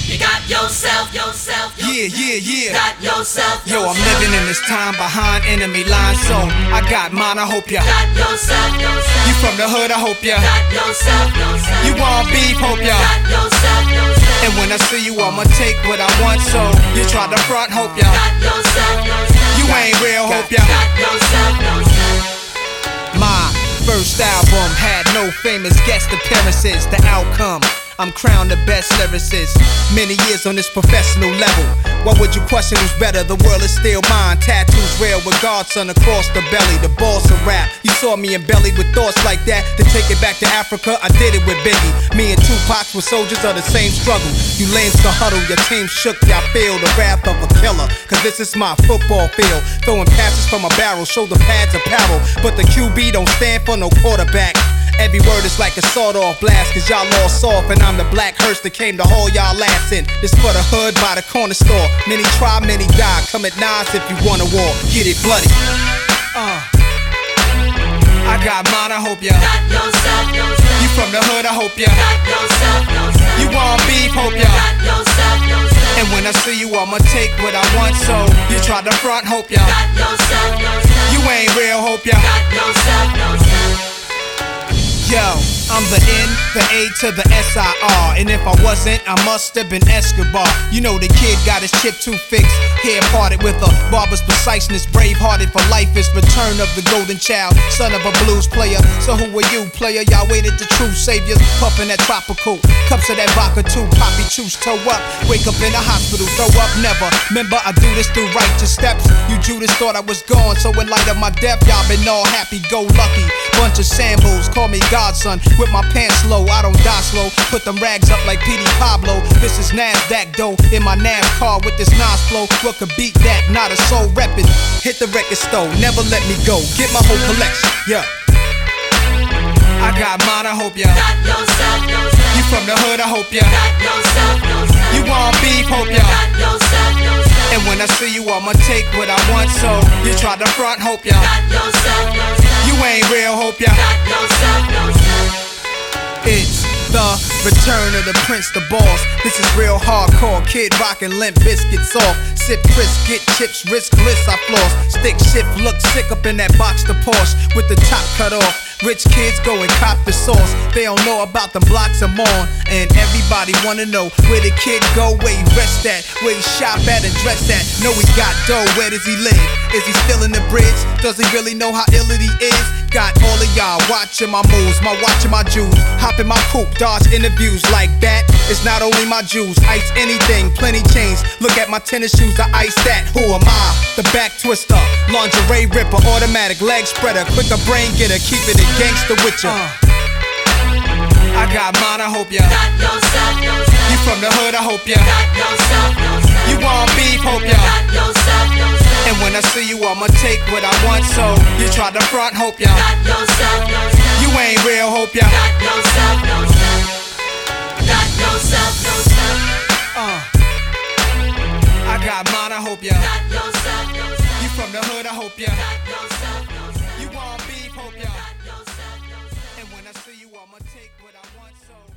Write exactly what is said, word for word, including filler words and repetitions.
You got yourself, yourself, Yeah, yeah, yeah. got yourself, Yo, I'm living in this time behind enemy lines, so I got mine, I hope ya. got yourself, yourself, You from the hood, I hope ya. got yourself, yourself, You want beef, hope ya. got yourself, yourself, And when I see you, I'ma take what I want, so you try to front, hope ya. got yourself, yourself, You ain't real, hope ya. got yourself, yourself. My first album had no famous guest appearances. The outcome, I'm crowned the best lyricist. Many years on this professional level. Why would you question who's better? The world is still mine. Tattoos real with Godson across the belly. The boss of rap. You saw me embellied with thoughts like that. To take it back to Africa, I did it with Biggie. Me and Tupac were soldiers of the same struggle. You lames can huddle, your team shook, y'all feel the wrath of a killer. Cause this is my football field. Throwing passes from a barrel, shoulder pads apparel. But the Q B don't stand for no quarterback. Every word is like a sawed-off blast, cause y'all all soft, and I'm the black hearse that came to haul y'all ass in. This for the hood by the corner store. Many try, many die. Come at nines if you want a war. Get it bloody. Uh. I got mine, I hope ya. Got yourself, yourself, You from the hood, I hope ya. got yourself, yourself, You want beef, hope ya. got yourself, yourself, And when I see you, I'ma take what I want, so you try to front, hope ya. got yourself, yourself, You ain't real, hope ya. got yourself, yourself. Yo, I'm the N, the A to the S I R. And if I wasn't, I must have been Escobar. You know the kid got his chip too fixed. Hair parted with a barber's preciseness. Brave-hearted for life is return of the golden child. Son of a blues player. So who are you, player? Y'all waited the true saviors. Puffin' that tropical. Cups of that vodka too. Poppy choose toe up. Wake up in the hospital, throw up never. Remember, I do this through righteous steps. You Judas thought I was gone. So in light of my death, y'all been all happy-go-lucky. Bunch of shambles, call me Godson. With my pants low, I don't die slow. Put them rags up like P D Pablo. This is NASDAQ though. In my NASCAR with this Nas flow. What could beat that? Not a soul reppin'. Hit the record store, never let me go. Get my whole collection, yeah. I got mine, I hope ya. Got yourself, yourself, You from the hood, I hope ya. got yourself, yourself, You want beef, hope ya. got yourself, yourself, And when I see you, I'ma take what I want, so you try to front, hope ya. got yourself, yourself, You ain't real, hope ya. got yourself, yourself. It's the return of the Prince, the boss. This is real hardcore. Kid rockin' Limp Biscuit soft. Sip crisp, get chips, risk bliss, I floss. Stick shift, look sick up in that box, the Porsche with the top cut off. Rich kids go and cop the sauce. They don't know about them blocks I'm on. And everybody wanna know where the kid go, where he rest at, where he shop at and dress at. Know he got dough, where does he live? Is he still in the bridge? Does he really know how ill it he is? Got all of y'all watching my moves, my watching my jewels. Hop in my coupe, dodge interviews like that. It's not only my jewels, ice anything, plenty chains. Look at my tennis shoes, I ice that. Who am I? The back twister, lingerie ripper, automatic leg spreader, quicker brain getter, keep it a gangster with ya. Uh. I got mine, I hope ya. Got yourself, yourself, You from the hood, I hope ya. got yourself, yourself, You want beef, hope ya. got yourself, yourself, And when I see you, I'ma take what I want, so you try to front, hope ya. got yourself, yourself, You ain't real, hope ya. got yourself, yourself, got yourself, yourself, Uh. I got mine, I hope ya. got yourself, yourself, You from the hood, I hope ya. got yourself, yourself, You want beef, hope ya. got yourself, yourself. And when I see you, I'ma take what I want, so